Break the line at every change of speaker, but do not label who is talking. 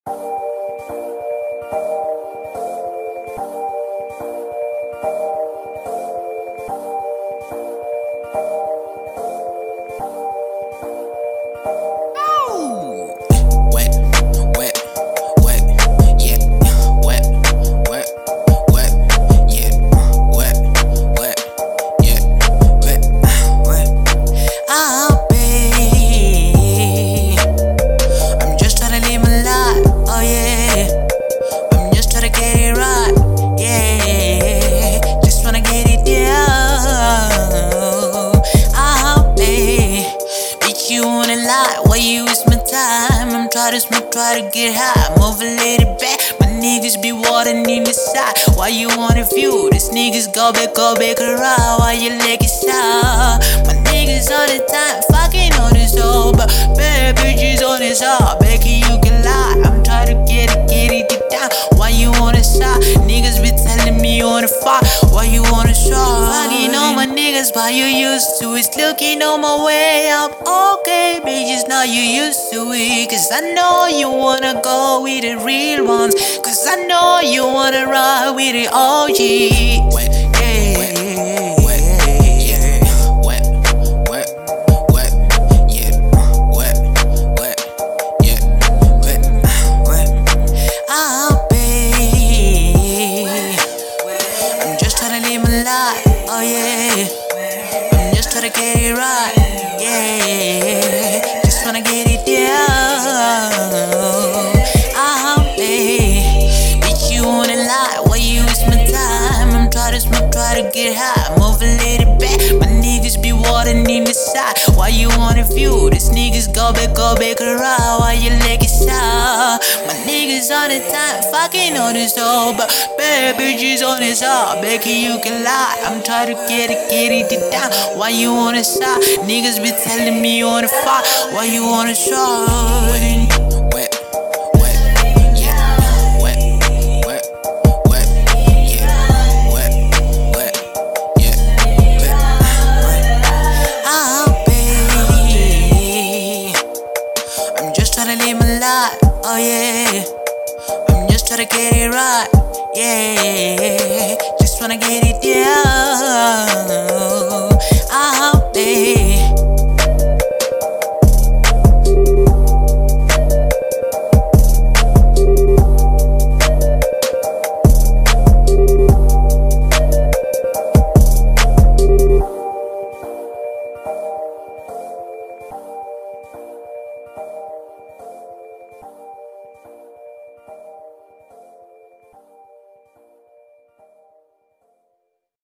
Wet, wet, wet, yeah. Wet, wet, wet, yeah. Wet, wet, yeah. Wet, wet. Babe, I'm just tryna live my life, oh yeah. I'm just tryna get it right, yeah. Just wanna get it down. Babe, bitch, you wanna lie? Why you waste my time? I'm try to smoke, try to get high. Move a little back, my niggas be watering in the side. Why you wanna view? These niggas go back around. Why you leg it out? My niggas all the time, fucking on this hoe, but bad bitches on this hoe. Becky, you can lie. I'm trying to get it down. Why you wanna stop? Niggas be telling me on the fire. Why you wanna stop? Fucking on my niggas, why you used to? It's looking on my way up. Okay, bitches, now you used to it. Cause I know you wanna go with the real ones. Cause I know you wanna ride with the OG. Wet, yeah. Wet, yeah. Wet, wet, wet, yeah. Wet, wet, yeah. Wet, wet. Babe, I'm just tryna live my life, oh yeah. I'm just tryna get it right, yeah. Just wanna get it down. Babe, bitch, you wanna lie? Why you waste my time? I'm try to smoke, try to get high. Move a little back, my niggas be watering in the side. Why you wanna view? These niggas go back around. Why you leg it out? My niggas all the time, fucking on this hoe, but bad bitches on this hoe. Becky, you can lie. I'm trying to get it down. Why you wanna stop? Niggas be telling me on the fire. Why you wanna stop? Wet, wet, yeah. Wet, wet, wet, yeah. Wet, wet, yeah. Wet, wet. Babe, I'm just tryna live my life, oh yeah. I'm just tryna get it right, yeah. Just wanna get it down.